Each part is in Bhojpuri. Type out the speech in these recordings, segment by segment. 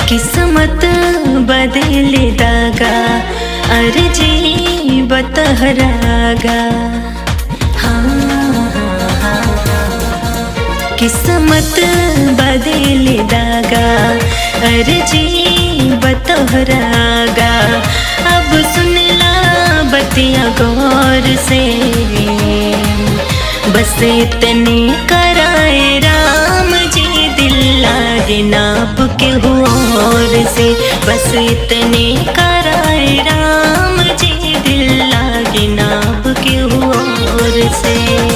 किस्मत बदले दागा अर्जी बतहरागा। किस्मत बदले दागा अर्जी बतहरागा। अब सुनला बतिया गौर से, बस इतने कराए राम जी दिल लागे नाप के और से। बस इतने कराए राम जी दिल लागे नाप के और से।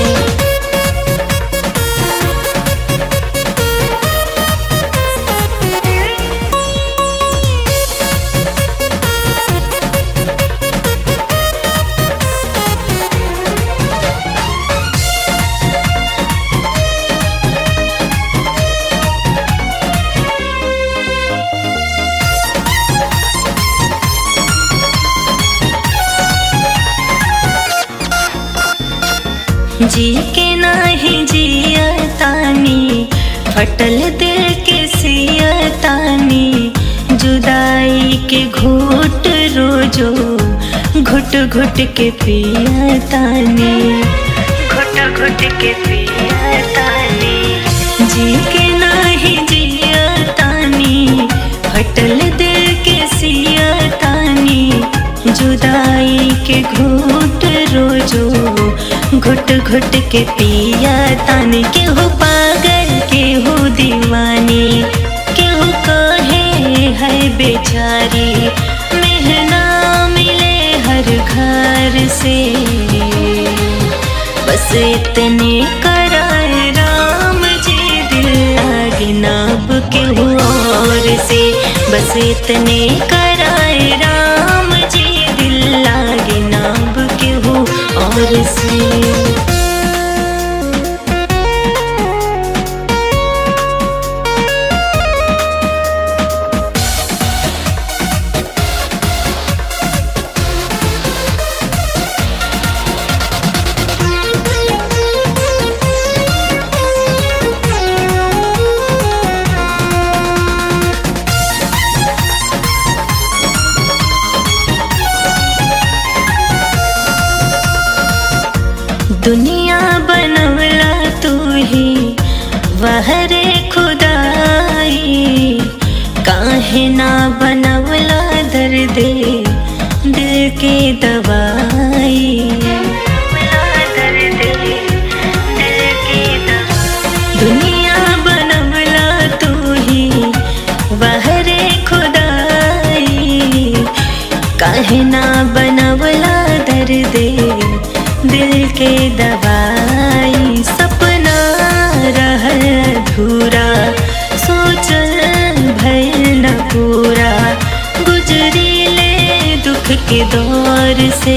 जी के नाही जियतानी, फटल दिल के सियतानी। जुदाई के घूट रोजो घुट घुट के पियतानी, घुट घुट के पियतानी। जी के नाही जियतानी, फटल दिल के सियतानी। जुदाई के घूट रोजो घुट घुट के पिया तानी। केहू पागल केहू दीवानी, केहू कहे है बेचारी। मेहना मिले हर घर से, बस इतने कराए राम जी दिल लागे नाप केहू और से। बस इतने कराए राम जी दिल लागे नाप केहू और से। दुनिया बनवला तू ही वहरे खुदाई। काहे ना बनवला दर्दे दिल के दवाई। दुनिया बनवला तू ही वहरे खुदाई। काहे ना बनवला दर्दे दिल के दवाई। सपना रहल अधूरा, सोचल भइल न पूरा। गुजरी ले दुख के दौर से,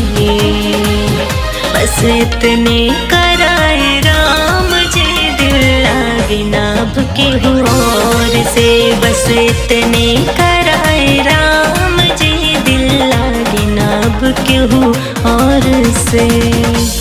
बस इतने कराए राम जी दिल लागे नाप के और से। बस इतने कराए राम जी दिल लागे नाप के और से।